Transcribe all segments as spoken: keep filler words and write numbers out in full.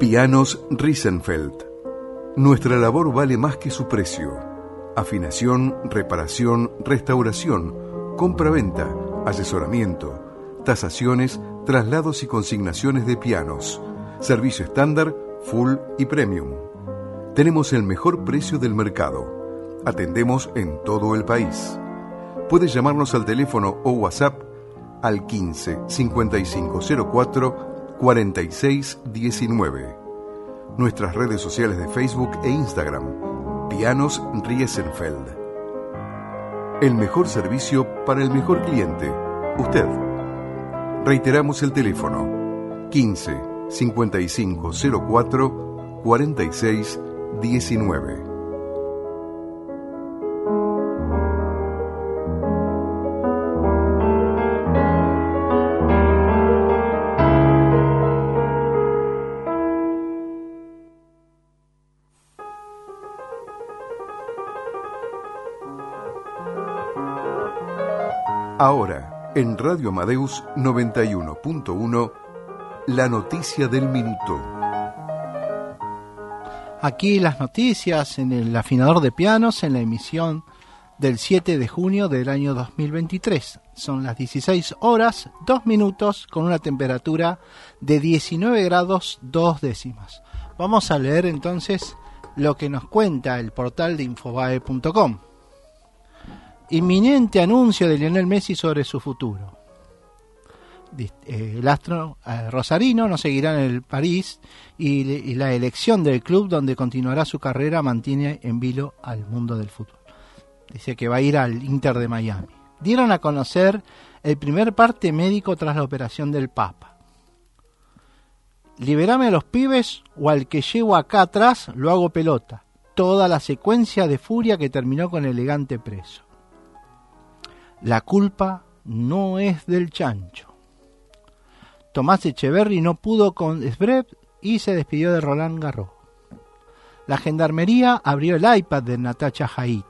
Pianos Riesenfeld. Nuestra labor vale más que su precio. Afinación, reparación, restauración, compra-venta, asesoramiento, tasaciones, traslados y consignaciones de pianos. Servicio estándar, full y premium. Tenemos el mejor precio del mercado. Atendemos en todo el país. Puedes llamarnos al teléfono o WhatsApp al quince, cincuenta y cinco cero cuatro, cuarenta y seis diecinueve. Nuestras redes sociales de Facebook e Instagram, Pianos Riesenfeld. El mejor servicio para el mejor cliente, usted. Reiteramos el teléfono, quince, cincuenta y cinco cero cuatro, cuarenta y seis diecinueve. Ahora, en Radio Amadeus noventa y uno punto uno, la noticia del minuto. Aquí las noticias en el afinador de pianos en la emisión del siete de junio del año dos mil veintitrés. Son las dieciséis horas, dos minutos, con una temperatura de diecinueve grados dos décimas. Vamos a leer entonces lo que nos cuenta el portal de Infobae punto com. Inminente anuncio de Lionel Messi sobre su futuro. El astro rosarino no seguirá en el París y la elección del club donde continuará su carrera mantiene en vilo al mundo del fútbol. Dice que va a ir al Inter de Miami. Dieron a conocer el primer parte médico tras la operación del Papa. Liberame a los pibes o al que llevo acá atrás lo hago pelota. Toda la secuencia de furia que terminó con elegante preso. La culpa no es del chancho. Tomás Echeverry no pudo con Zverev y se despidió de Roland Garros. La gendarmería abrió el iPad de Natacha Haidt.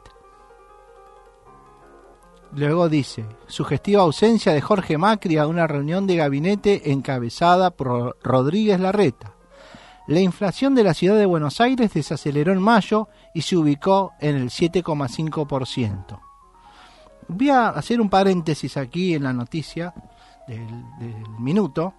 Luego dice, sugestiva ausencia de Jorge Macri a una reunión de gabinete encabezada por Rodríguez Larreta. La inflación de la ciudad de Buenos Aires desaceleró en mayo y se ubicó en el siete coma cinco por ciento. Voy a hacer un paréntesis aquí en la noticia del, del minuto.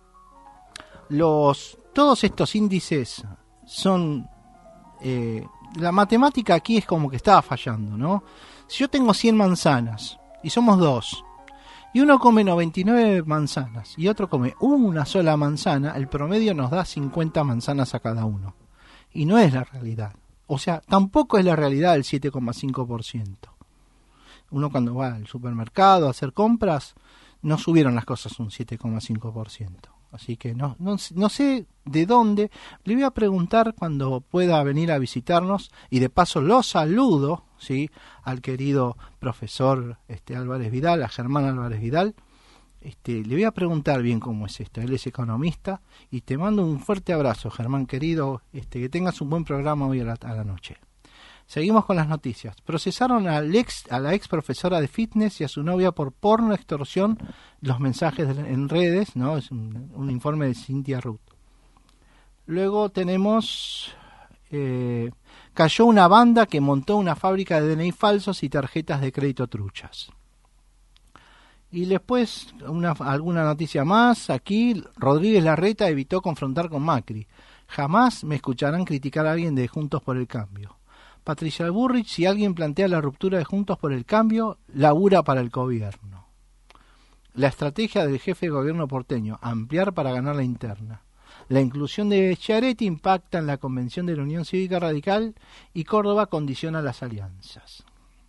Los, todos estos índices son... Eh, la matemática aquí es como que estaba fallando, ¿no? Si yo tengo cien manzanas y somos dos, y uno come noventa y nueve manzanas y otro come una sola manzana, el promedio nos da cincuenta manzanas a cada uno. Y no es la realidad. O sea, tampoco es la realidad del siete coma cinco por ciento. Uno cuando va al supermercado a hacer compras, no subieron las cosas un siete coma cinco por ciento. Así que no, no, no sé de dónde. Le voy a preguntar cuando pueda venir a visitarnos y de paso lo saludo, ¿sí?, al querido profesor este, Álvarez Vidal, a Germán Álvarez Vidal. Este, le voy a preguntar bien cómo es esto. Él es economista y te mando un fuerte abrazo, Germán querido. Este, que tengas un buen programa hoy a la, a la noche. Seguimos con las noticias. Procesaron al ex, a la ex profesora de fitness y a su novia por porno, extorsión, los mensajes en redes, ¿no? Es un, un informe de Cynthia Ruth. Luego tenemos... Eh, cayó una banda que montó una fábrica de D N I falsos y tarjetas de crédito truchas. Y después, una, alguna noticia más. Aquí, Rodríguez Larreta evitó confrontar con Macri. Jamás me escucharán criticar a alguien de Juntos por el Cambio. Patricia Bullrich, si alguien plantea la ruptura de Juntos por el Cambio, labura para el gobierno. La estrategia del jefe de gobierno porteño, ampliar para ganar la interna. La inclusión de Schiaretti impacta en la convención de la Unión Cívica Radical y Córdoba condiciona las alianzas.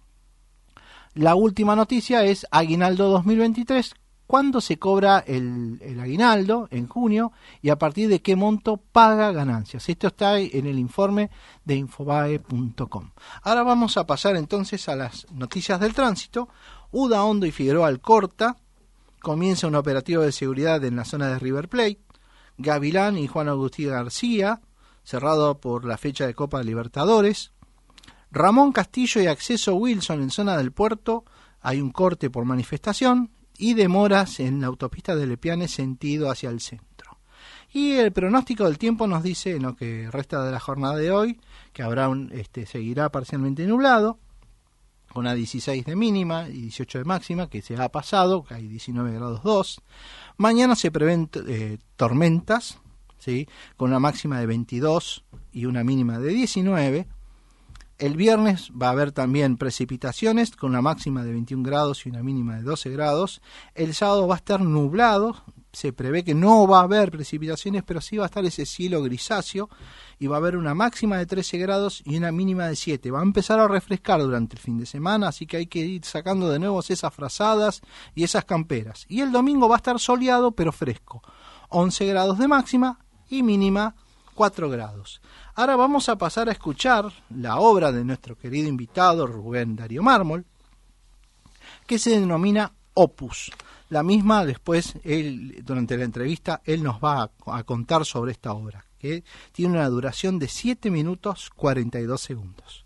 La última noticia es Aguinaldo dos mil veintitrés. ¿Cuándo se cobra el, el aguinaldo? En junio. ¿Y a partir de qué monto paga ganancias? Esto está en el informe de Infobae punto com. Ahora vamos a pasar entonces a las noticias del tránsito. Uda, Hondo y Figueroa Alcorta. Comienza un operativo de seguridad en la zona de River Plate. Gavilán y Juan Agustín García, cerrado por la fecha de Copa Libertadores. Ramón Castillo y Acceso Wilson en zona del puerto. Hay un corte por manifestación. Y demoras en la autopista de Lepiane sentido hacia el centro. Y el pronóstico del tiempo nos dice en lo que resta de la jornada de hoy que habrá un, este, seguirá parcialmente nublado, con una dieciséis de mínima y dieciocho de máxima, que se ha pasado, que hay diecinueve grados dos. Mañana se prevén eh, tormentas, ¿sí? Con una máxima de veintidós y una mínima de diecinueve. El viernes va a haber también precipitaciones con una máxima de veintiún grados y una mínima de doce grados. El sábado va a estar nublado, se prevé que no va a haber precipitaciones, pero sí va a estar ese cielo grisáceo y va a haber una máxima de trece grados y una mínima de siete. Va a empezar a refrescar durante el fin de semana, así que hay que ir sacando de nuevo esas frazadas y esas camperas. Y el domingo va a estar soleado pero fresco, once grados de máxima y mínima cuatro grados. Ahora vamos a pasar a escuchar la obra de nuestro querido invitado Rubén Darío Mármol, que se denomina Opus. La misma después, él, durante la entrevista, él nos va a, a contar sobre esta obra, que tiene una duración de siete minutos cuarenta y dos segundos.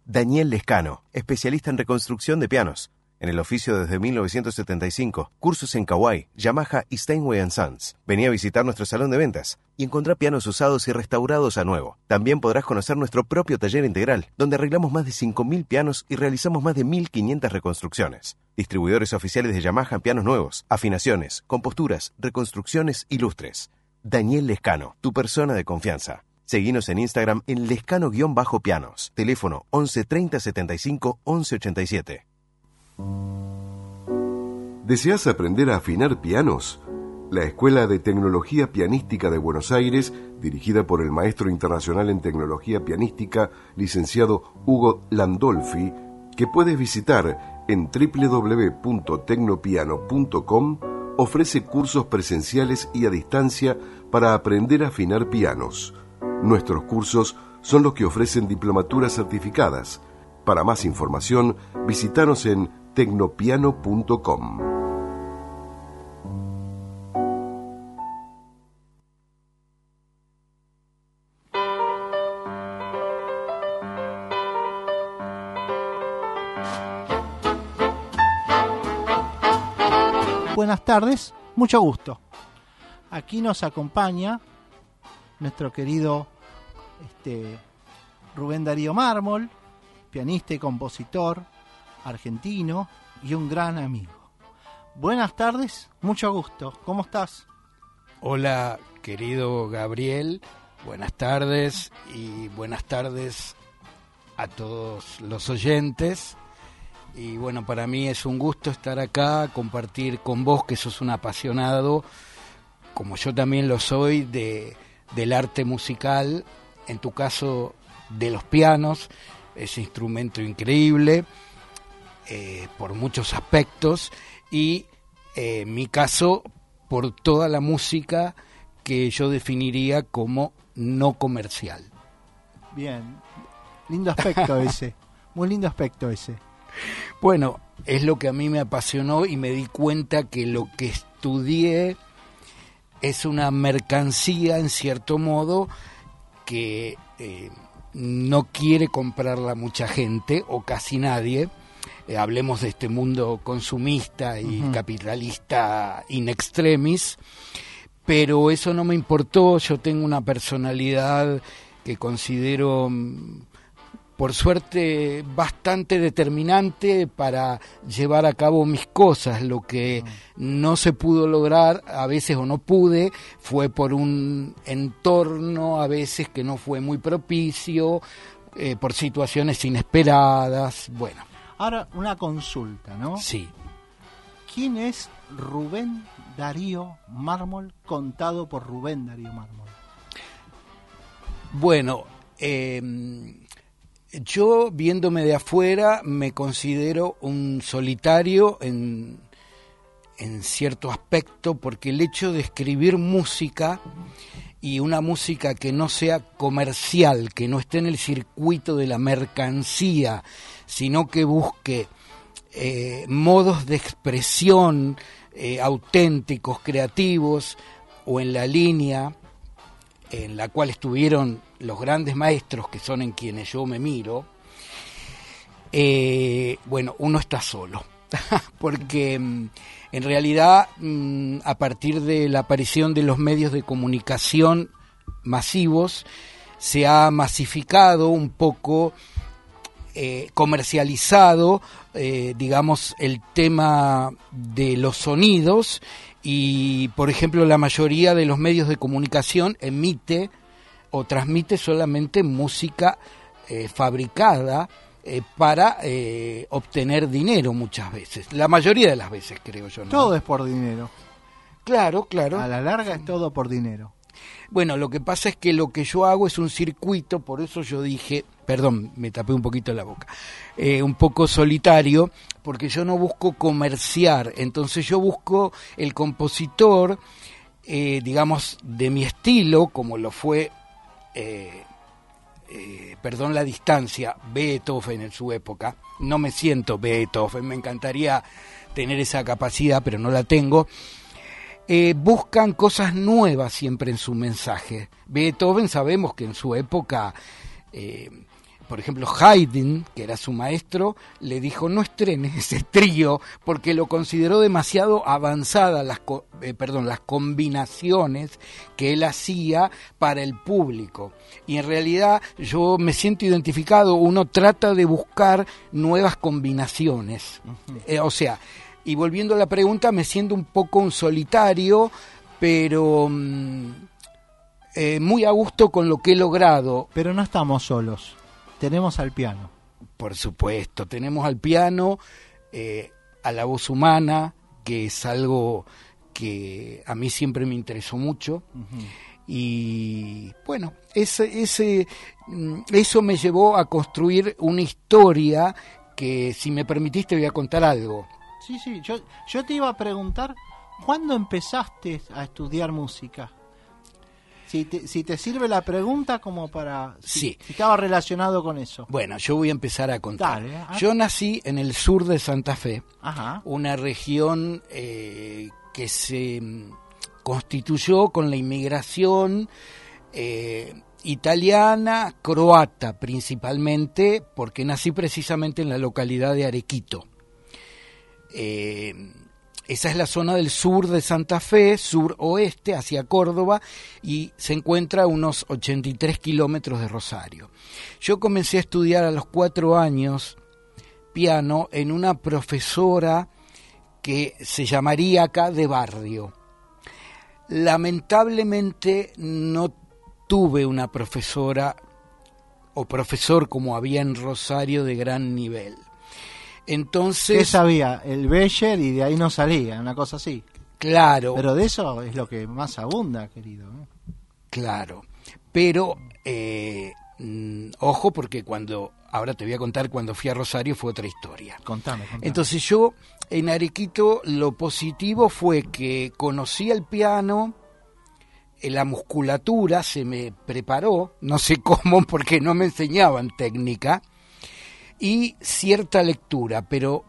Daniel Lescano, especialista en reconstrucción de pianos. En el oficio desde mil novecientos setenta y cinco, cursos en Kawai, Yamaha y Steinway and Sons. Vení a visitar nuestro salón de ventas y encontrá pianos usados y restaurados a nuevo. También podrás conocer nuestro propio taller integral, donde arreglamos más de cinco mil pianos y realizamos más de mil quinientas reconstrucciones. Distribuidores oficiales de Yamaha en pianos nuevos, afinaciones, composturas, reconstrucciones y lustres. Daniel Lescano, tu persona de confianza. Seguinos en Instagram en lescano-pianos. Teléfono once treinta setenta y cinco once ochenta y siete. ¿Deseas aprender a afinar pianos? La Escuela de Tecnología Pianística de Buenos Aires, dirigida por el maestro internacional en tecnología pianística, licenciado Hugo Landolfi, que puedes visitar en doble u doble u doble u punto tecnopiano punto com, ofrece cursos presenciales y a distancia para aprender a afinar pianos. Nuestros cursos son los que ofrecen diplomaturas certificadas. Para más información, visítanos en tecnopiano punto com. Buenas tardes, mucho gusto. Aquí nos acompaña nuestro querido este, Rubén Darío Mármol, pianista y compositor argentino y un gran amigo. Buenas tardes, mucho gusto. ¿Cómo estás? Hola, querido Gabriel. Buenas tardes y buenas tardes a todos los oyentes. Y bueno, para mí es un gusto estar acá, compartir con vos, que sos un apasionado, como yo también lo soy, de, del arte musical, en tu caso de los pianos, ese instrumento increíble, eh, por muchos aspectos, y eh, en mi caso, por toda la música que yo definiría como no comercial. Bien, lindo aspecto ese, muy lindo aspecto ese. Bueno, es lo que a mí me apasionó y me di cuenta que lo que estudié es una mercancía, en cierto modo, que eh, no quiere comprarla mucha gente o casi nadie. Eh, hablemos de este mundo consumista y uh-huh. capitalista in extremis, pero eso no me importó. Yo tengo una personalidad que considero, por suerte, bastante determinante para llevar a cabo mis cosas. Lo que no se pudo lograr, a veces o no pude, fue por un entorno a veces que no fue muy propicio, eh, por situaciones inesperadas, bueno. Ahora, una consulta, ¿no? Sí. ¿Quién es Rubén Darío Mármol, contado por Rubén Darío Mármol? Bueno, eh... yo, viéndome de afuera, me considero un solitario en, en cierto aspecto, porque el hecho de escribir música, y una música que no sea comercial, que no esté en el circuito de la mercancía, sino que busque eh, modos de expresión eh, auténticos, creativos, o en la línea en la cual estuvieron los grandes maestros, que son en quienes yo me miro, eh, bueno, uno está solo, porque en realidad, a partir de la aparición de los medios de comunicación masivos, se ha masificado un poco, eh, comercializado, eh, digamos, el tema de los sonidos, y, por ejemplo, la mayoría de los medios de comunicación emite o transmite solamente música eh, fabricada eh, para eh, obtener dinero muchas veces. La mayoría de las veces, creo yo, ¿no? Todo es por dinero. Claro, claro. A la larga es todo por dinero. Bueno, lo que pasa es que lo que yo hago es un circuito, por eso yo dije, perdón, me tapé un poquito la boca, eh, un poco solitario, porque yo no busco comerciar, entonces yo busco el compositor, eh, digamos, de mi estilo, como lo fue, eh, eh, perdón la distancia, Beethoven en su época. No me siento Beethoven, me encantaría tener esa capacidad, pero no la tengo. Eh, buscan cosas nuevas siempre en su mensaje. Beethoven, sabemos que en su época eh, por ejemplo, Haydn, que era su maestro, le dijo no estrenes ese trío porque lo consideró demasiado avanzada las, eh, perdón, las combinaciones que él hacía para el público. Y en realidad yo me siento identificado, uno trata de buscar nuevas combinaciones. Uh-huh. Eh, o sea, y volviendo a la pregunta, me siento un poco un solitario, pero mmm, eh, muy a gusto con lo que he logrado. Pero no estamos solos. Tenemos al piano. Por supuesto, tenemos al piano, eh, a la voz humana, que es algo que a mí siempre me interesó mucho. Uh-huh. Y bueno, ese, ese, eso me llevó a construir una historia que, si me permitiste, voy a contar algo. Sí, sí, yo, yo te iba a preguntar, ¿cuándo empezaste a estudiar música? Si te, si te sirve la pregunta como para... Si, sí. Si estaba relacionado con eso. Bueno, yo voy a empezar a contar. Dale, ¿eh? Yo nací en el sur de Santa Fe, Ajá. una región eh, que se constituyó con la inmigración eh, italiana, croata principalmente, porque nací precisamente en la localidad de Arequito. Eh, Esa es la zona del sur de Santa Fe, sur-oeste, hacia Córdoba, y se encuentra a unos ochenta y tres kilómetros de Rosario. Yo comencé a estudiar a los cuatro años piano en una profesora que se llamaría acá de barrio. Lamentablemente no tuve una profesora o profesor como había en Rosario de gran nivel. Entonces, ¿qué sabía? El Becher y de ahí no salía, una cosa así. Claro. Pero de eso es lo que más abunda, querido. ¿eh? Claro. Pero, eh, mm, ojo, porque cuando, ahora te voy a contar, cuando fui a Rosario fue otra historia. Contame, contame. Entonces yo, en Arequito, lo positivo fue que conocí el piano, la musculatura se me preparó, no sé cómo, porque no me enseñaban técnica, y cierta lectura, pero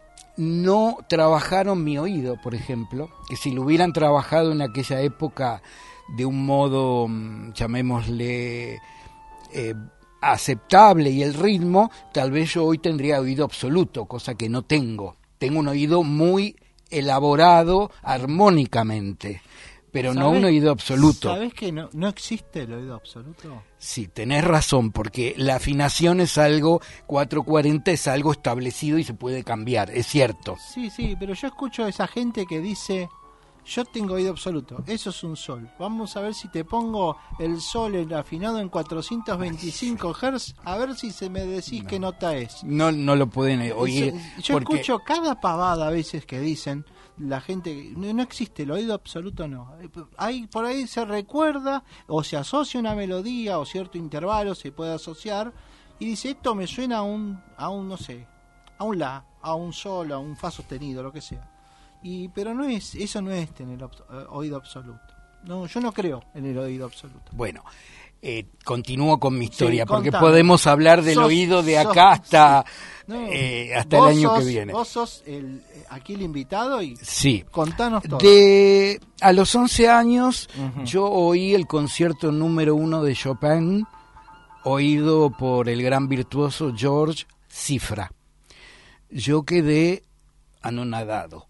no trabajaron mi oído, por ejemplo, que si lo hubieran trabajado en aquella época de un modo, llamémosle, eh, aceptable y el ritmo, tal vez yo hoy tendría oído absoluto, cosa que no tengo. Tengo un oído muy elaborado armónicamente, pero no un oído absoluto. ¿Sabés que no, no existe el oído absoluto? Sí, tenés razón, porque la afinación es algo, cuatrocientos cuarenta es algo establecido y se puede cambiar, es cierto. Sí, sí, pero yo escucho a esa gente que dice, yo tengo oído absoluto, eso es un sol. Vamos a ver si te pongo el sol en, afinado en cuatrocientos veinticinco hertz, a ver si se me decís no. qué nota es. No, no lo pueden oír. Eso, yo porque... escucho cada pavada a veces que dicen, la gente, no, no existe el oído absoluto, no. Hay, por ahí se recuerda o se asocia una melodía o cierto intervalo se puede asociar y dice, esto me suena a un, a un no sé, a un la, a un sol, a un fa sostenido, lo que sea. Y pero no es, eso no es tener ob- oído absoluto. No, yo no creo en el oído absoluto. Bueno, eh, continúo con mi historia, sí, porque contame. podemos hablar del sos, oído de sos, acá hasta, sí. no, eh, hasta el año sos, que viene. Vos sos el, aquí el invitado y sí. contanos todo. De, a los once años uh-huh. yo oí el concierto número uno de Chopin, oído por el gran virtuoso George Cifra. Yo quedé anonadado.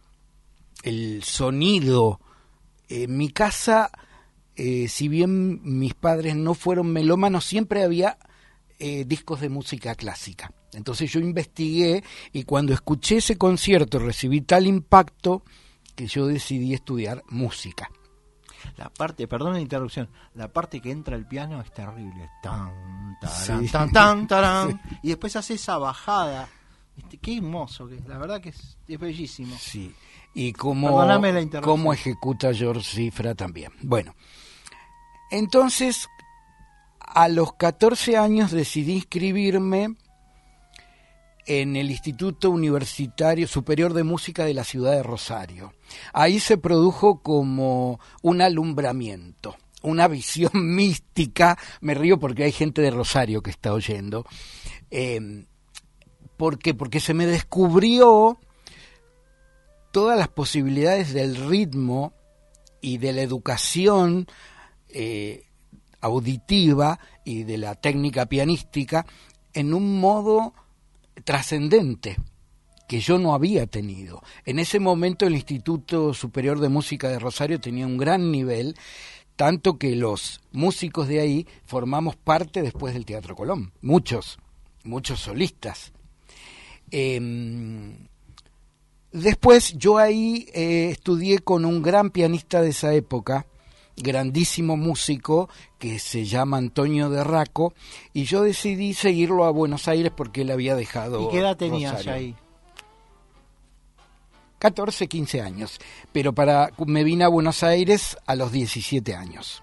El sonido, en mi casa, eh, si bien mis padres no fueron melómanos, siempre había eh, discos de música clásica. Entonces yo investigué y cuando escuché ese concierto recibí tal impacto que yo decidí estudiar música. La parte, perdón la interrupción, la parte que entra el piano es terrible. Tan, tarán, sí. tan, tan, tarán, sí. Y después hace esa bajada. Este, qué hermoso, que la verdad que es, es bellísimo. Sí. Y cómo, cómo ejecuta George Cifra también. Bueno, entonces a los catorce años decidí inscribirme en el Instituto Universitario Superior de Música de la ciudad de Rosario. Ahí se produjo como un alumbramiento, una visión mística. Me río porque hay gente de Rosario que está oyendo. Eh, ¿Por qué? Porque se me descubrió todas las posibilidades del ritmo y de la educación eh, auditiva y de la técnica pianística en un modo trascendente que yo no había tenido. En ese momento el Instituto Superior de Música de Rosario tenía un gran nivel, tanto que los músicos de ahí formamos parte después del Teatro Colón, muchos, muchos solistas. Eh, después yo ahí eh, estudié con un gran pianista de esa época, grandísimo músico, que se llama Antonio de Raco, y yo decidí seguirlo a Buenos Aires porque él había dejado ¿Y qué edad tenías Rosario. ahí? catorce, quince años, pero para me vine a Buenos Aires a los diecisiete años.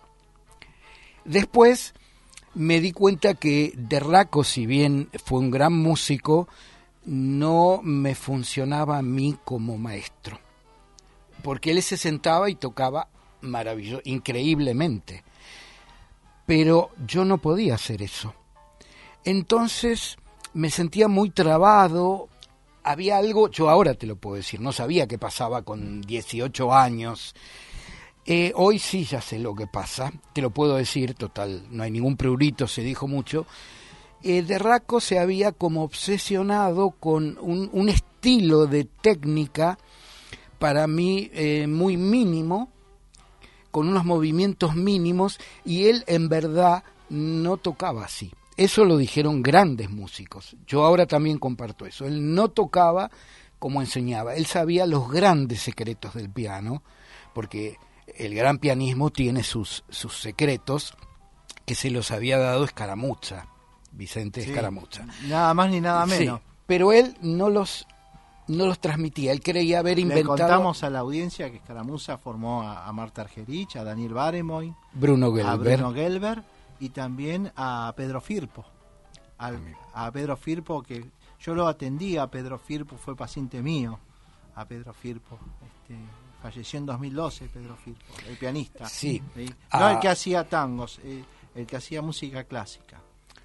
Después me di cuenta que de Raco, si bien fue un gran músico, no me funcionaba a mí como maestro, porque él se sentaba y tocaba maravilloso, increíblemente, pero yo no podía hacer eso. Entonces me sentía muy trabado. Había algo, yo ahora te lo puedo decir, no sabía qué pasaba con dieciocho años. Eh, hoy sí ya sé lo que pasa, te lo puedo decir, total, no hay ningún prurito, se dijo mucho. Eh, de Raco se había como obsesionado con un, un estilo de técnica para mí eh, muy mínimo, con unos movimientos mínimos, y él en verdad no tocaba así. Eso lo dijeron grandes músicos. Yo ahora también comparto eso. Él no tocaba como enseñaba. Él sabía los grandes secretos del piano, porque el gran pianismo tiene sus, sus secretos que se los había dado Escaramuza, Vicente Sí, Escaramuza. Nada más ni nada menos. Sí, pero él no los, no los transmitía. Él creía haber inventado... Le contamos a la audiencia que Escaramuza formó a, a Marta Argerich, a Daniel Barenboim, Bruno a Gelber. Bruno Gelber y también a Pedro Firpo. Al, a Pedro Firpo, que yo lo atendí a Pedro Firpo, fue paciente mío, a Pedro Firpo. Este, falleció en dos mil doce Pedro Firpo, el pianista. Sí. ¿Sí? No Ah. el que hacía tangos, eh, el que hacía música clásica.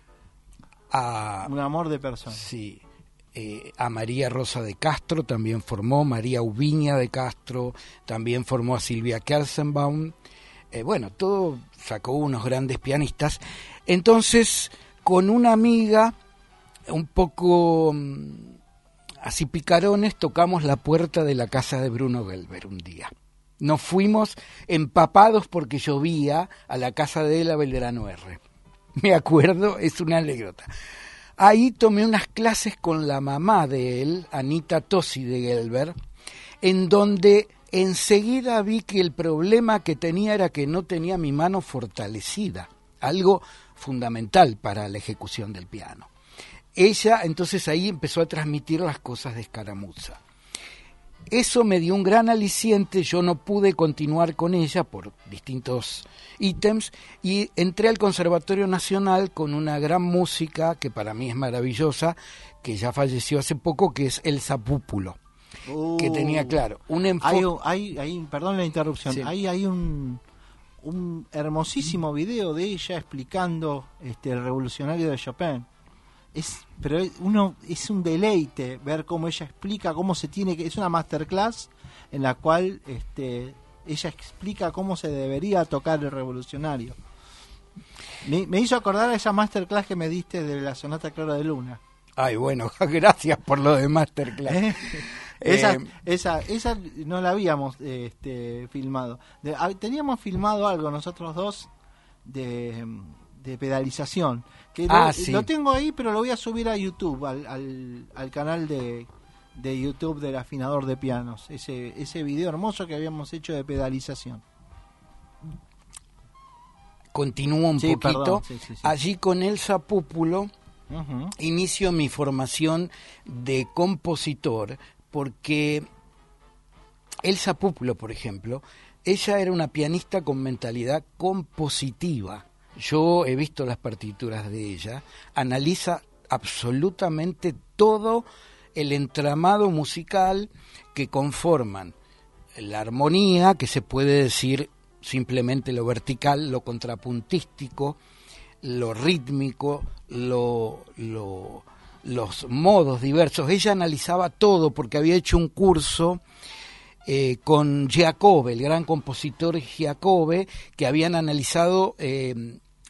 A, Un amor de persona. sí, eh, a María Rosa de Castro también formó, María Ubiña de Castro, también formó a Silvia Kersenbaum. Eh, bueno, todo sacó unos grandes pianistas. Entonces, con una amiga, un poco mm, así picarones, tocamos la puerta de la casa de Bruno Gelber un día. Nos fuimos empapados porque llovía a la casa de él a Belgrano R. Me acuerdo, es una anécdota. Ahí tomé unas clases con la mamá de él, Anita Tosi de Gelber, en donde enseguida vi que el problema que tenía era que no tenía mi mano fortalecida, algo fundamental para la ejecución del piano. Ella entonces ahí empezó a transmitir las cosas de Escaramuza. Eso me dio un gran aliciente, yo no pude continuar con ella por distintos ítems y entré al Conservatorio Nacional con una gran música que para mí es maravillosa, que ya falleció hace poco, que es Elsa Púpulo. Uh, Que tenía, claro, un enfoque... Hay, un- hay, hay- perdón la interrupción, Sí. hay, hay un, un hermosísimo video de ella explicando este, el revolucionario de Chopin. Es, pero es- uno es un deleite ver cómo ella explica cómo se tiene que... Es una masterclass en la cual este, ella explica cómo se debería tocar el revolucionario. Me, me hizo acordar a esa masterclass que me diste de la Sonata Clara de Luna. Ay, bueno, gracias por lo de Masterclass. ¿Eh? Esa, Eh, esa, esa no la habíamos eh, este, filmado. De- ah, teníamos filmado algo nosotros dos de, de pedalización. Que lo, Ah, sí. lo tengo ahí, pero lo voy a subir a YouTube, al, al, al canal de, de YouTube del afinador de pianos. Ese, ese video hermoso que habíamos hecho de pedalización. Continúo un Sí, poquito. perdón, sí, sí, sí. Allí con Elsa Púpulo Ujú. inicio mi formación de compositor, porque Elsa Púpulo, por ejemplo, ella era una pianista con mentalidad compositiva. Yo he visto las partituras de ella, analiza absolutamente todo el entramado musical que conforman la armonía, que se puede decir simplemente lo vertical, lo contrapuntístico, lo rítmico, lo, lo, los modos diversos. Ella analizaba todo porque había hecho un curso eh, con Giacobbe, el gran compositor Giacobbe, que habían analizado eh,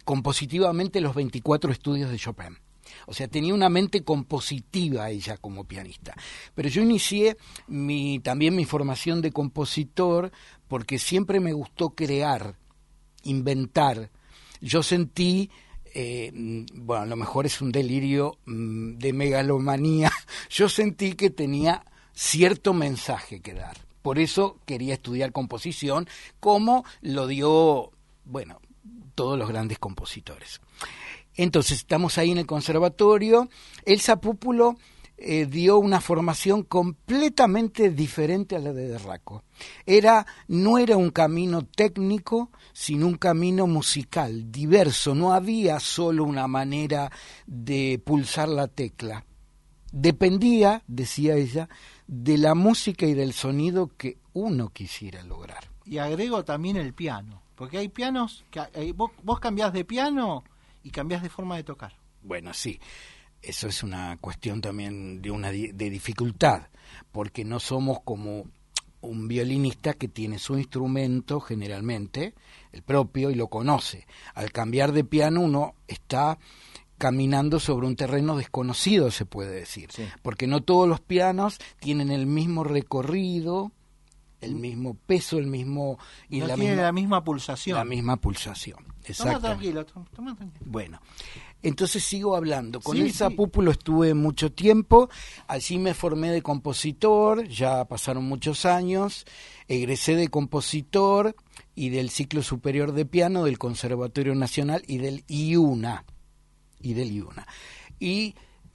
compositivamente los veinticuatro estudios de Chopin. O sea, tenía una mente compositiva ella como pianista. Pero yo inicié mi, también mi formación de compositor porque siempre me gustó crear, inventar. Yo sentí, eh, bueno, a lo mejor es un delirio mmm, de megalomanía, yo sentí que tenía cierto mensaje que dar. Por eso quería estudiar composición, como lo dio, bueno, todos los grandes compositores. Entonces, estamos ahí en el conservatorio. Elsa Púpulo eh, dio una formación completamente diferente a la de Derraco. Era, no era un camino técnico, sino un camino musical, diverso. No había solo una manera de pulsar la tecla. Dependía, decía ella, de la música y del sonido que uno quisiera lograr. Y agrego también el piano, porque hay pianos, que eh, vos, vos cambiás de piano y cambiás de forma de tocar. Bueno, sí, eso es una cuestión también de una de dificultad, porque no somos como un violinista que tiene su instrumento generalmente, el propio, y lo conoce. Al cambiar de piano uno está caminando sobre un terreno desconocido, se puede decir, sí. Porque no todos los pianos tienen el mismo recorrido, el mismo peso, el mismo y no la tiene misma, la misma pulsación. La misma pulsación, exacto. Toma tranquilo, toma tranquilo. Bueno, entonces sigo hablando. Con sí, Elsa sí. Púpulo estuve mucho tiempo, allí me formé de compositor, ya pasaron muchos años, egresé de compositor y del ciclo superior de piano del Conservatorio Nacional y del I U N A. Y del I U N A. Y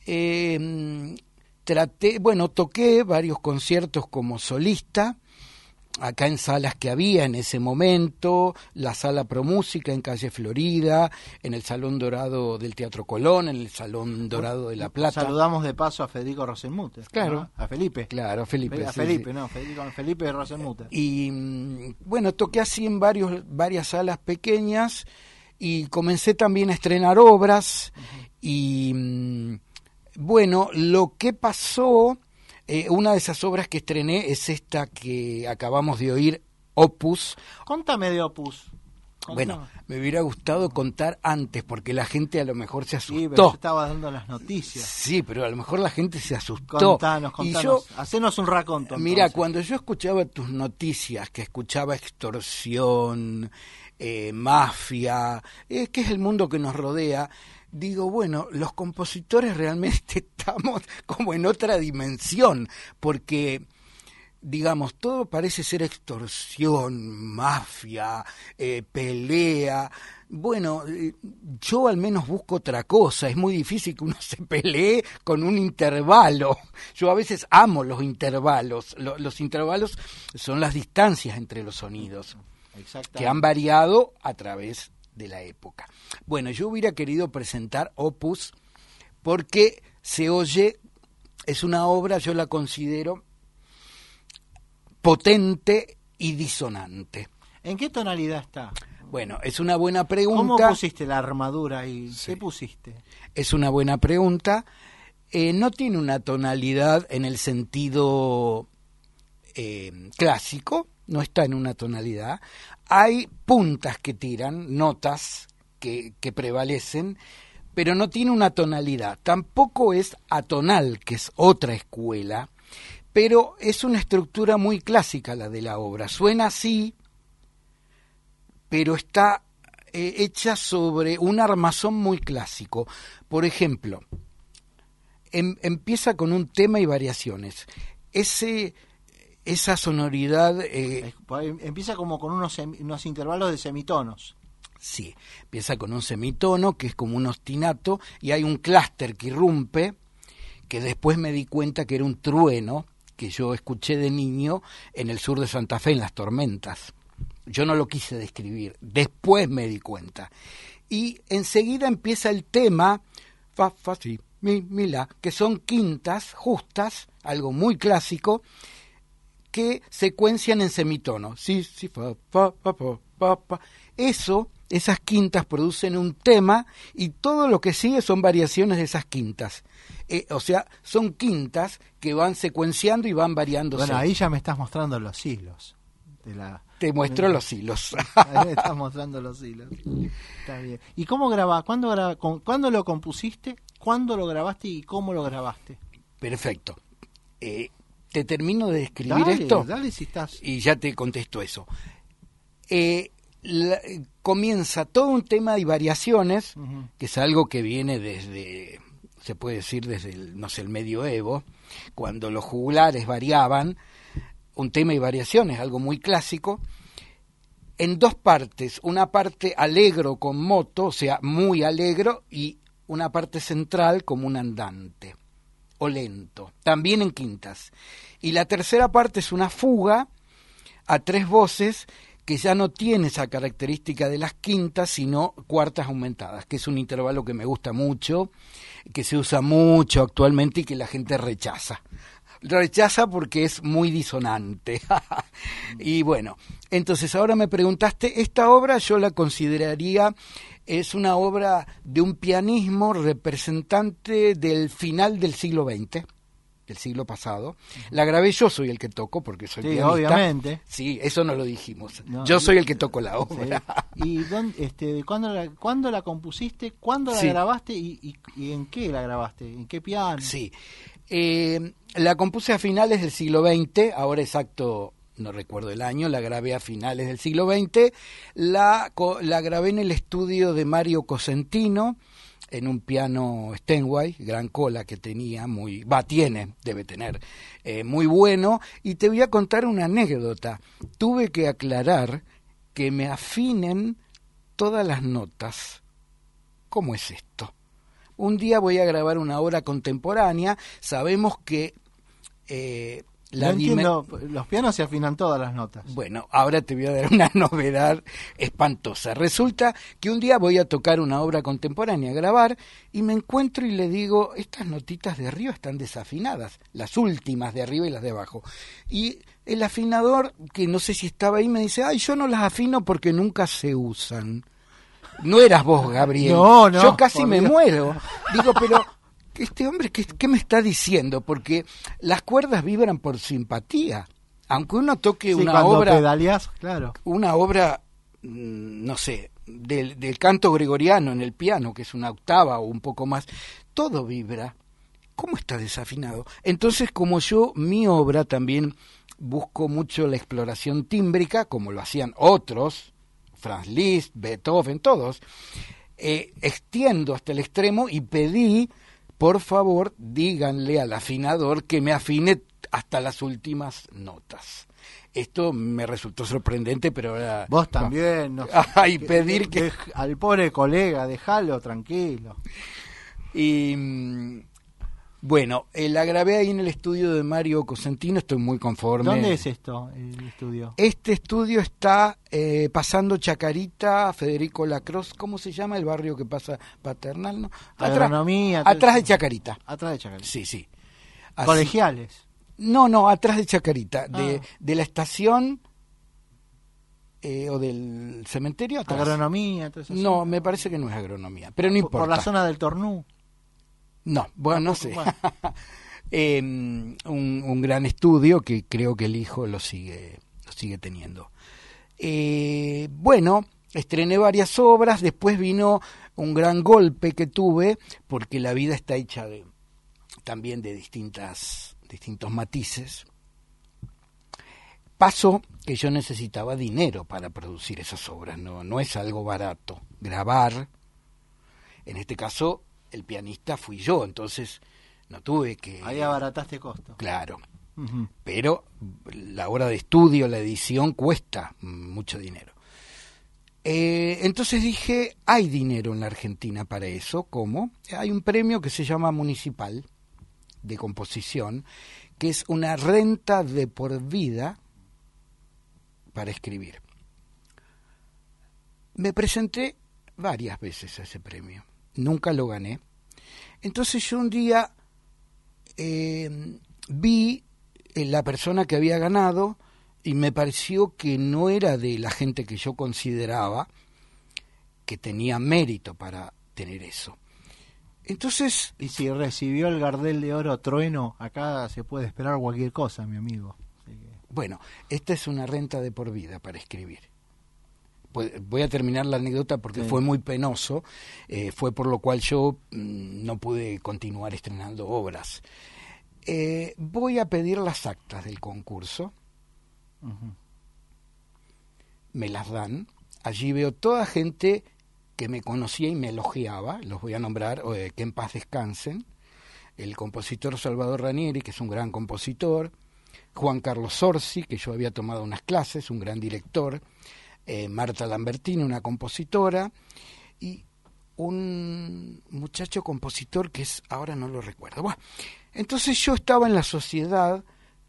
eh, traté, bueno, toqué varios conciertos como solista, acá en salas que había en ese momento, la Sala Pro Música en Calle Florida, en el Salón Dorado del Teatro Colón, en el Salón Dorado de La Plata. Saludamos de paso a Federico Rosenmutter. Claro. ¿No? A Felipe. Claro, a Felipe. A sí, Felipe, sí. no, Federico, Felipe Rosenmutter. Y bueno, toqué así en varios, varias salas pequeñas y comencé también a estrenar obras. Uh-huh. Y bueno, lo que pasó... Eh, una de esas obras que estrené es esta que acabamos de oír, Opus. Contame de Opus. Contame. Bueno, me hubiera gustado contar antes, porque la gente a lo mejor se asustó. Sí, pero yo estaba dando las noticias. Sí, pero a lo mejor la gente se asustó. Contanos, contanos. Y yo, hacenos un raconto. Mira, cuando yo escuchaba tus noticias, que escuchaba extorsión, eh, mafia, eh, que es el mundo que nos rodea, digo, bueno, los compositores realmente estamos como en otra dimensión, porque, digamos, todo parece ser extorsión, mafia, eh, pelea. Bueno, eh, yo al menos busco otra cosa. Es muy difícil que uno se pelee con un intervalo. Yo a veces amo los intervalos. Lo, los intervalos son las distancias entre los sonidos, que han variado a través de la época. Bueno, yo hubiera querido presentar Opus porque se oye, es una obra, yo la considero potente y disonante. ¿En qué tonalidad está? Bueno, es una buena pregunta. ¿Cómo pusiste la armadura y sí. ¿Qué pusiste? Es una buena pregunta. Eh, no tiene una tonalidad en el sentido eh, clásico, no está en una tonalidad. Hay puntas que tiran, notas que, que prevalecen, pero no tiene una tonalidad. Tampoco es atonal, que es otra escuela, pero es una estructura muy clásica la de la obra. Suena así, pero está eh, hecha sobre un armazón muy clásico. Por ejemplo, em, empieza con un tema y variaciones. Ese... Esa sonoridad... Eh, empieza como con unos, unos intervalos de semitonos. Sí, empieza con un semitono, que es como un ostinato, y hay un clúster que irrumpe, que después me di cuenta que era un trueno, que yo escuché de niño en el sur de Santa Fe, en las tormentas. Yo no lo quise describir, después me di cuenta. Y enseguida empieza el tema, fa, fa, si, mi, mi, la, que son quintas justas, algo muy clásico, que secuencian en semitono. Sí, sí, fa, fa, fa, fa, fa, fa. Eso, esas quintas producen un tema y todo lo que sigue son variaciones de esas quintas. Eh, o sea, son quintas que van secuenciando y van variándose. Bueno, ahí ya me estás mostrando los hilos de la te muestro los hilos. Ahí me estás mostrando los hilos. Está bien. ¿Y cómo grabás? ¿Cuándo, gra... ¿Cuándo lo compusiste? ¿Cuándo lo grabaste y cómo lo grabaste? Perfecto. Eh, te termino de escribir Dale, esto dale si estás. y ya te contesto eso. Eh, la, comienza todo un tema de variaciones, uh-huh. que es algo que viene desde, se puede decir desde el, no sé, el medioevo, cuando los juglares variaban, un tema y variaciones, algo muy clásico, en dos partes, una parte alegro con moto, o sea, muy alegro, y una parte central como un andante, o lento, también en quintas. Y la tercera parte es una fuga a tres voces, que ya no tiene esa característica de las quintas, sino cuartas aumentadas, que es un intervalo que me gusta mucho, que se usa mucho actualmente y que la gente rechaza. Rechaza porque es muy disonante. Y bueno, entonces ahora me preguntaste, esta obra yo la consideraría, es una obra de un pianismo representante del final del siglo veinte, del siglo pasado. La grabé yo, soy el que toco, porque soy sí, pianista. Obviamente. Sí, eso no lo dijimos. No, yo soy el que toco la obra. Sí. ¿Y dónde, este, cuándo, la, cuándo la compusiste? ¿Cuándo la sí. grabaste? Y, y, ¿Y en qué la grabaste? ¿En qué piano? Sí. Eh, la compuse a finales del siglo veinte, ahora exacto no recuerdo el año, la grabé a finales del siglo veinte, la, la grabé en el estudio de Mario Cosentino, en un piano Steinway, gran cola que tenía, muy, va, tiene, debe tener, eh, muy bueno, y te voy a contar una anécdota. Tuve que aclarar que me afinen todas las notas. ¿Cómo es esto? Un día voy a grabar una obra contemporánea, sabemos que... Eh, La no entiendo, dimen... los pianos se afinan todas las notas. Bueno, ahora te voy a dar una novedad espantosa. Resulta que un día voy a tocar una obra contemporánea, a grabar, y me encuentro y le digo, estas notitas de arriba están desafinadas, las últimas de arriba y las de abajo. Y el afinador, que no sé si estaba ahí, me dice, ay, yo no las afino porque nunca se usan. No eras vos, Gabriel. No, no. Yo casi me Dios. muero. Digo, pero... Este hombre, ¿qué, ¿qué me está diciendo? Porque las cuerdas vibran por simpatía. Aunque uno toque sí, una cuando obra... pedaleás, claro. Una obra, no sé, del, del canto gregoriano en el piano, que es una octava o un poco más, todo vibra. ¿Cómo está desafinado? Entonces, como yo, mi obra también busco mucho la exploración tímbrica, como lo hacían otros, Franz Liszt, Beethoven, todos, eh, extiendo hasta el extremo y pedí... Por favor, díganle al afinador que me afine hasta las últimas notas. Esto me resultó sorprendente, pero ahora... Vos también. No sé, ay, que, pedir que... De, al pobre colega, déjalo tranquilo. Y bueno, eh, la grabé ahí en el estudio de Mario Cosentino, estoy muy conforme. ¿Dónde es esto, el estudio? Este estudio está eh, pasando Chacarita, Federico Lacroix, ¿cómo se llama el barrio que pasa Paternal? ¿No? Agronomía. Atrás, atrás de Chacarita. Atrás de Chacarita. Sí, sí. Así, ¿Colegiales? No, no, atrás de Chacarita, ah. de, de la estación eh, o del cementerio atrás. ¿Agronomía? No, zona. Me parece que no es agronomía, pero no por, importa. ¿Por la zona del Tornú? No, bueno, no sé. Bueno. eh, un, un gran estudio que creo que el hijo lo sigue, lo sigue teniendo. Eh, bueno, estrené varias obras, después vino un gran golpe que tuve, porque la vida está hecha de, también de distintas, distintos matices. Pasó que yo necesitaba dinero para producir esas obras, no, no es algo barato. Grabar, en este caso... El pianista fui yo, entonces no tuve que... Ahí abarataste costo. Claro, uh-huh. Pero la hora de estudio, la edición, cuesta mucho dinero. Eh, entonces dije, hay dinero en la Argentina para eso, ¿cómo? Hay un premio que se llama Municipal de Composición, que es una renta de por vida para escribir. Me presenté varias veces a ese premio. Nunca lo gané. Entonces yo un día eh, vi eh, la persona que había ganado y me pareció que no era de la gente que yo consideraba que tenía mérito para tener eso. Entonces... Y si recibió el Gardel de Oro Trueno, acá se puede esperar cualquier cosa, mi amigo. Así que... Bueno, esta es una renta de por vida para escribir. Voy a terminar la anécdota porque sí. fue muy penoso, eh, fue por lo cual yo mmm, no pude continuar estrenando obras. Eh, voy a pedir las actas del concurso, uh-huh. me las dan, allí veo toda gente que me conocía y me elogiaba, los voy a nombrar, eh, que en paz descansen, el compositor Salvador Ranieri, que es un gran compositor, Juan Carlos Sorsi, que yo había tomado unas clases, un gran director, Eh, Marta Lambertini, una compositora, y un muchacho compositor que es, ahora no lo recuerdo. Bueno, entonces yo estaba en la sociedad.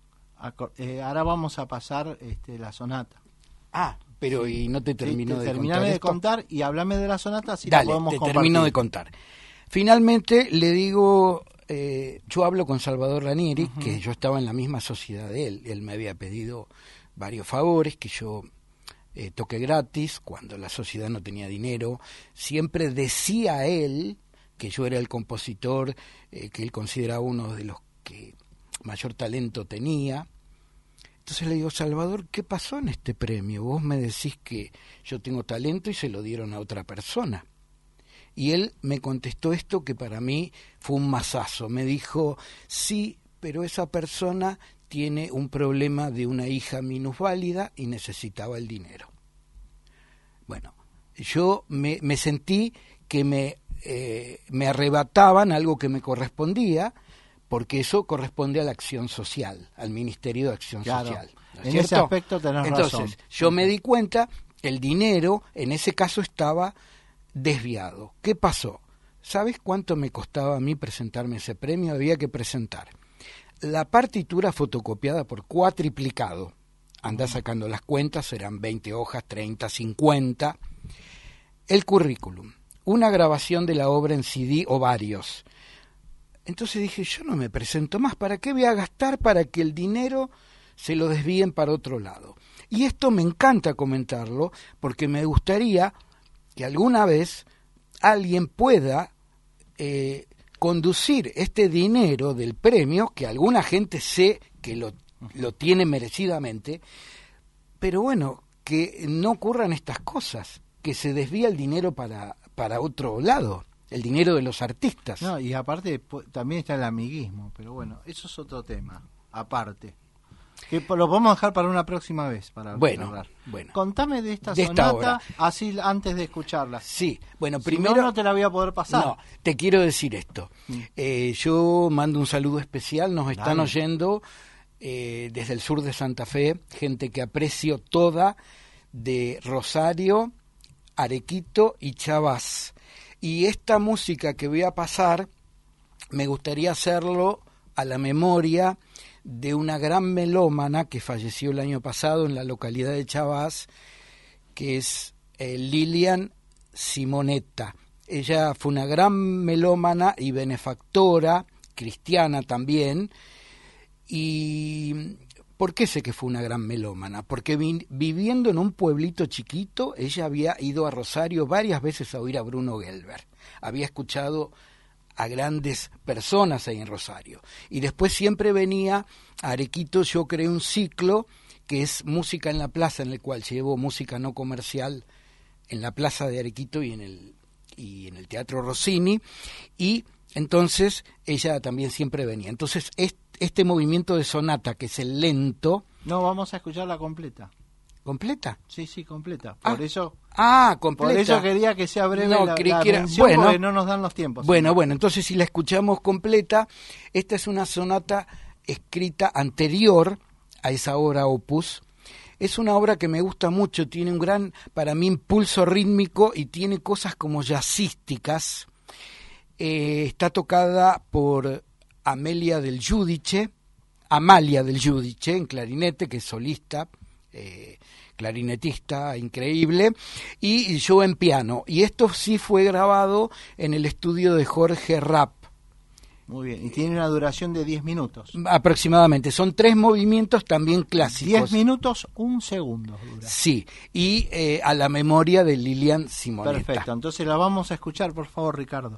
Eh, ahora vamos a pasar este, la sonata. Ah, pero sí. y no te termino sí, te de contar. de esto? contar y háblame de la sonata, si Dale, la podemos te compartir. termino de contar. Finalmente le digo, eh, yo hablo con Salvador Ranieri, uh-huh. que yo estaba en la misma sociedad de él. Él me había pedido varios favores que yo Eh, toque gratis, cuando la sociedad no tenía dinero. Siempre decía él que yo era el compositor eh, que él consideraba uno de los que mayor talento tenía. Entonces le digo, Salvador, ¿qué pasó en este premio? Vos me decís que yo tengo talento y se lo dieron a otra persona. Y él me contestó esto que para mí fue un mazazo. Me dijo, sí, pero esa persona tiene un problema de una hija minusválida y necesitaba el dinero. Bueno, yo me, me sentí que me, eh, me arrebataban algo que me correspondía, porque eso corresponde a la acción social, al Ministerio de Acción claro. Social. ¿No es en cierto? ese aspecto tenés Entonces, razón. Entonces, yo me di cuenta, el dinero en ese caso estaba desviado. ¿Qué pasó? ¿Sabes cuánto me costaba a mí presentarme ese premio? Había que presentar la partitura fotocopiada por cuatriplicado, anda sacando las cuentas, serán veinte hojas, treinta, cincuenta, el currículum, una grabación de la obra en C D o varios. Entonces dije, yo no me presento más, ¿para qué voy a gastar para que el dinero se lo desvíen para otro lado? Y esto me encanta comentarlo, porque me gustaría que alguna vez alguien pueda eh, conducir este dinero del premio, que alguna gente sé que lo, lo tiene merecidamente, pero bueno, que no ocurran estas cosas, que se desvía el dinero para, para otro lado, el dinero de los artistas. No, y aparte también está el amiguismo, pero bueno, eso es otro tema, aparte. Que lo podemos dejar para una próxima vez. Para bueno, hablar. bueno. Contame de esta de sonata, esta obra. así antes de escucharla. Sí, bueno, si primero... no, no te la voy a poder pasar. No, te quiero decir esto. Mm. Eh, yo mando un saludo especial, nos están Dale. oyendo eh, desde el sur de Santa Fe, gente que aprecio toda, de Rosario, Arequito y Chavás. Y esta música que voy a pasar, me gustaría hacerlo a la memoria de una gran melómana que falleció el año pasado en la localidad de Chavás, que es eh, Lilian Simonetta. Ella fue una gran melómana y benefactora, cristiana también. ¿Y por qué sé que fue una gran melómana? Porque vi, viviendo en un pueblito chiquito, ella había ido a Rosario varias veces a oír a Bruno Gelber. Había escuchado a grandes personas ahí en Rosario. Y después siempre venía a Arequito. Yo creé un ciclo que es Música en la Plaza, en el cual llevo música no comercial en la Plaza de Arequito y en el, y en el Teatro Rossini. Y entonces ella también siempre venía. Entonces este, este movimiento de sonata, que es el lento... No, vamos a escucharla completa. ¿Completa? Sí, sí, completa. Por ah, eso ah, completa. Por eso quería que sea breve no, la, creí la que era, mención, bueno, porque no nos dan los tiempos. Bueno, ¿no? bueno, entonces si la escuchamos completa, esta es una sonata escrita anterior a esa obra Opus. Es una obra que me gusta mucho, tiene un gran, para mí, impulso rítmico y tiene cosas como jazzísticas. Eh, está tocada por Amelia del Giudice, Amalia del Giudice en clarinete, que es solista, eh, clarinetista increíble, y yo en piano. Y esto sí fue grabado en el estudio de Jorge Rapp. Muy bien, y tiene una duración de diez minutos. Aproximadamente, son tres movimientos también clásicos. diez minutos, un segundo dura. Sí, y eh, a la memoria de Lilian Simonetta. Perfecto, entonces la vamos a escuchar, por favor, Ricardo.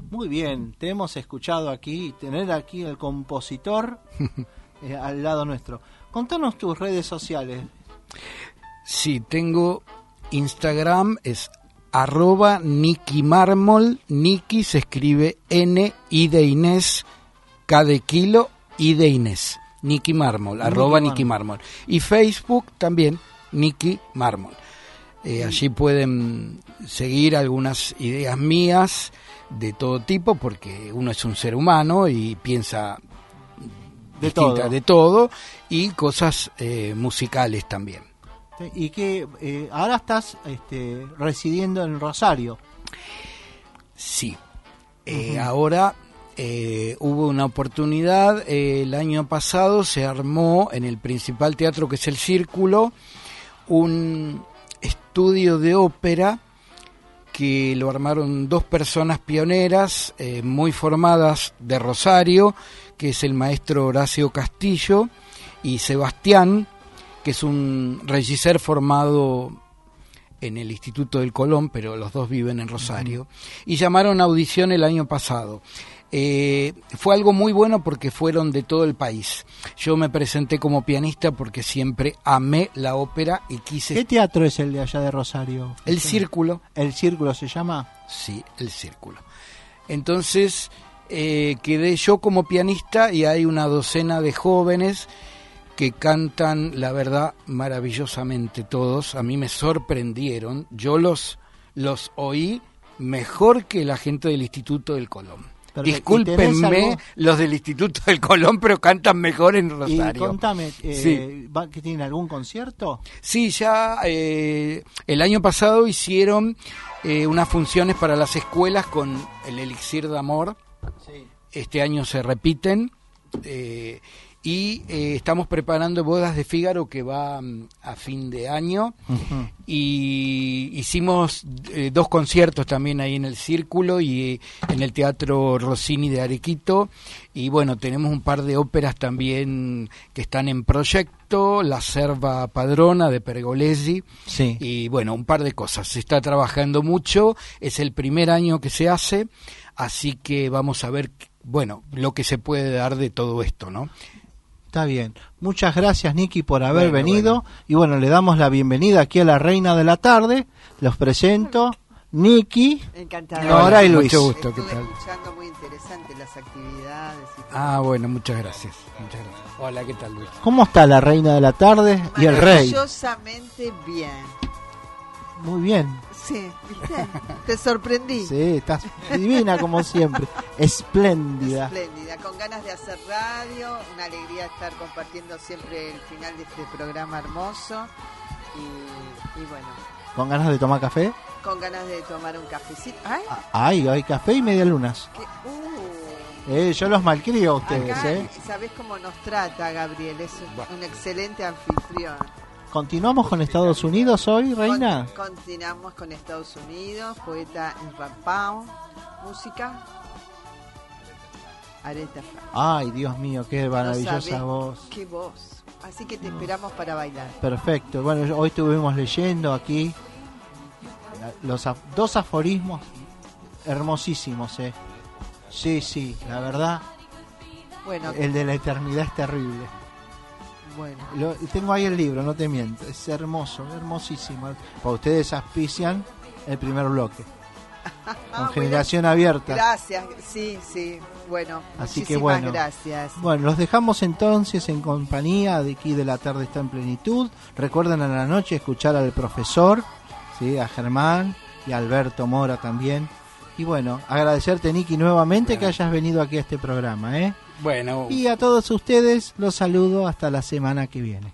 Muy bien, te hemos escuchado aquí, tener aquí el compositor eh, al lado nuestro. Contanos tus redes sociales. Sí, tengo Instagram, es arroba Nicky Mármol. Nicky se escribe N, I de Inés, K de kilo, I de Inés. Nicky Mármol, Nicky arroba Nicky Mármol. Y Facebook también, Nicky Mármol. Eh, allí pueden seguir algunas ideas mías de todo tipo, porque uno es un ser humano y piensa de todo, de todo y cosas eh, musicales también. Y que eh, ahora estás este, residiendo en Rosario. Sí, eh, uh-huh. ahora eh, hubo una oportunidad, eh, el año pasado se armó en el principal teatro, que es el Círculo, un estudio de ópera que lo armaron dos personas pioneras eh, muy formadas de Rosario, que es el maestro Horacio Castillo, y Sebastián, que es un regisseur formado en el Instituto del Colón, pero los dos viven en Rosario, uh-huh. y llamaron a audición el año pasado. Eh, fue algo muy bueno porque fueron de todo el país. Yo me presenté como pianista porque siempre amé la ópera y quise... ¿Qué teatro es el de allá de Rosario? El Círculo. ¿El Círculo se llama? Sí, el Círculo. Entonces eh, quedé yo como pianista y hay una docena de jóvenes que cantan, la verdad, maravillosamente todos. A mí me sorprendieron. Yo los, los oí mejor que la gente del Instituto del Colón. Pero, discúlpenme los del Instituto del Colón, pero cantan mejor en Rosario. Y contame, eh, sí. ¿que tienen algún concierto? Sí, ya eh, el año pasado hicieron eh, unas funciones para las escuelas con el Elixir de Amor. Sí. Este año se repiten. Eh, y eh, estamos preparando Bodas de Fígaro, que va um, a fin de año. Uh-huh. Y hicimos eh, dos conciertos también ahí en el Círculo y eh, en el Teatro Rossini de Arequito. Y bueno, tenemos un par de óperas también que están en proyecto, La Serva Padrona de Pergolesi. Sí. Y bueno, un par de cosas. Se está trabajando mucho, es el primer año que se hace, así que vamos a ver, bueno, lo que se puede dar de todo esto, ¿no? Está bien. Muchas gracias, Nicky, por haber bueno, venido. Bueno. Y bueno, le damos la bienvenida aquí a la Reina de la Tarde. Los presento. Nicky, Encantada. Nora y Luis. Mucho gusto. Estuve ¿Qué tal? escuchando, muy interesante las actividades. Y todo. Ah, bueno, muchas gracias. Muchas gracias. Hola, ¿qué tal, Luis? ¿Cómo está la Reina de la Tarde y el Rey? Maravillosamente bien. Muy bien. Sí, ¿viste? Te sorprendí. Sí, estás divina como siempre. Espléndida. Espléndida, con ganas de hacer radio, una alegría estar compartiendo siempre el final de este programa hermoso. Y, y bueno. ¿Con ganas de tomar café? Con ganas de tomar un cafecito. ¿Ay? Ay, hay café y media lunas. ¿Qué? Uh. Eh, yo los malcrio a ustedes, Acá, ¿eh? ¿sabés cómo nos trata Gabriel? Es un, un excelente anfitrión. ¿Continuamos con Estados Unidos hoy, Reina? Con, continuamos con Estados Unidos, poeta Rampao, música Aretha Franklin. Ay, Dios mío, qué maravillosa no voz. Qué voz. Así que te esperamos para bailar. Perfecto. Bueno, yo, hoy estuvimos leyendo aquí los af- dos aforismos hermosísimos, ¿eh? Sí, sí, la verdad. Bueno, el de la eternidad es terrible. Bueno. Lo, tengo ahí el libro, no te miento. Es hermoso, hermosísimo. Para ustedes auspician el primer bloque. Con bueno, Generación Abierta. Gracias, sí, sí. Bueno, así muchísimas que bueno, gracias. Bueno, los dejamos entonces en compañía de Aquí de la Tarde está en plenitud. Recuerden a la noche escuchar al profesor, ¿sí? A Germán y a Alberto Mora también. Y bueno, agradecerte, Nicky, nuevamente bueno. que hayas venido aquí a este programa, ¿eh? Bueno. Y a todos ustedes los saludo hasta la semana que viene.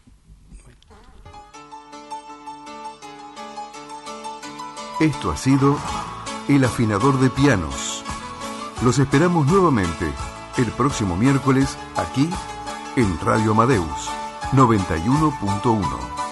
Esto ha sido El Afinador de Pianos. Los esperamos nuevamente el próximo miércoles aquí en Radio Amadeus noventa y uno punto uno.